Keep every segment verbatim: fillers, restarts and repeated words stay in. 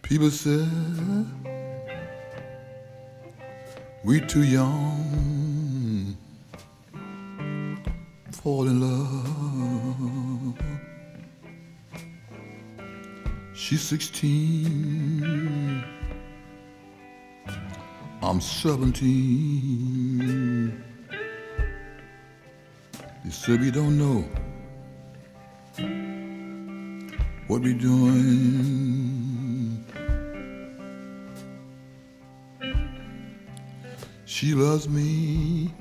People say we too young to fall in love. She's sixteen, I'm seventeen. They say we don't know what we doing. She loves me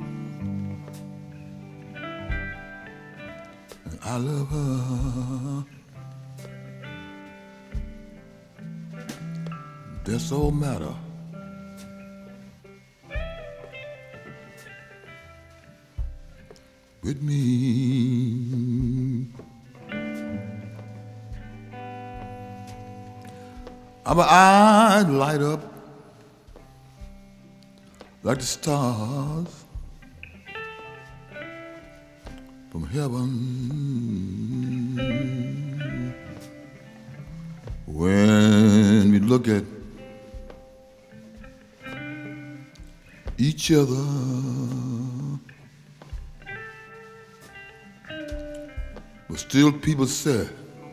and I love her. That's all matter. With me, our eyes light up like the stars from heaven when we look at each other. But still people say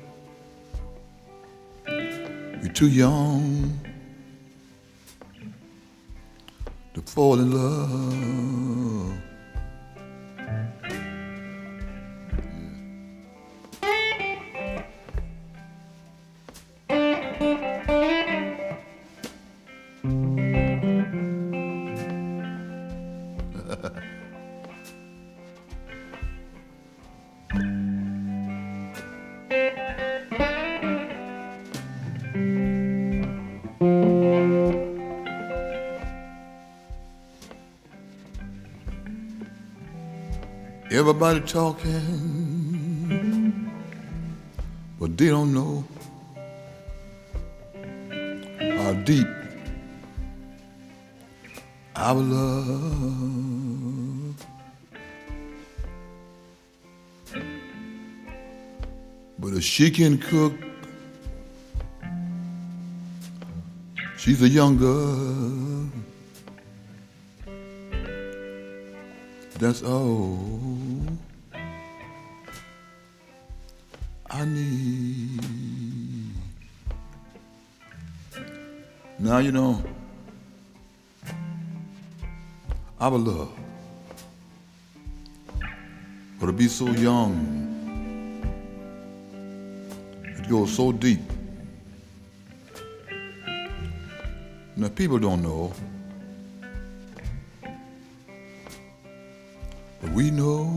we're too young to fall in love. Everybody talking, but they don't know how deep our love. But if she can cook, she's a young girl. That's all I need. Now you know our love, but to be so young, it goes so deep. Now people don't know, but we know.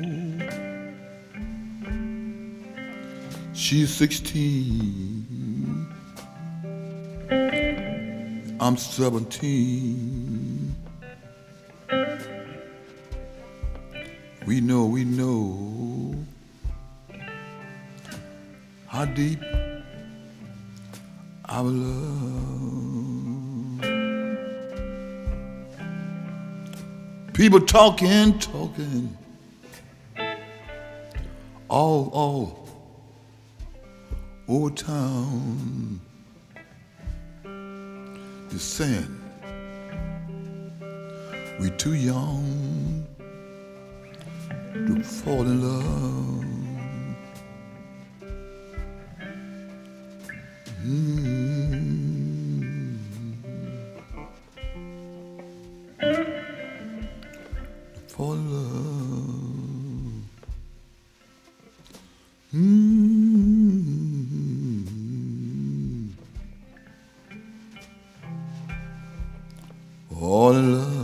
She's sixteen, I'm seventeen. We know, we know how deep our love. People talking, talking, all, all over town, just saying we too young to fall in love. Mm. To fall in love. Mm. Fall in love.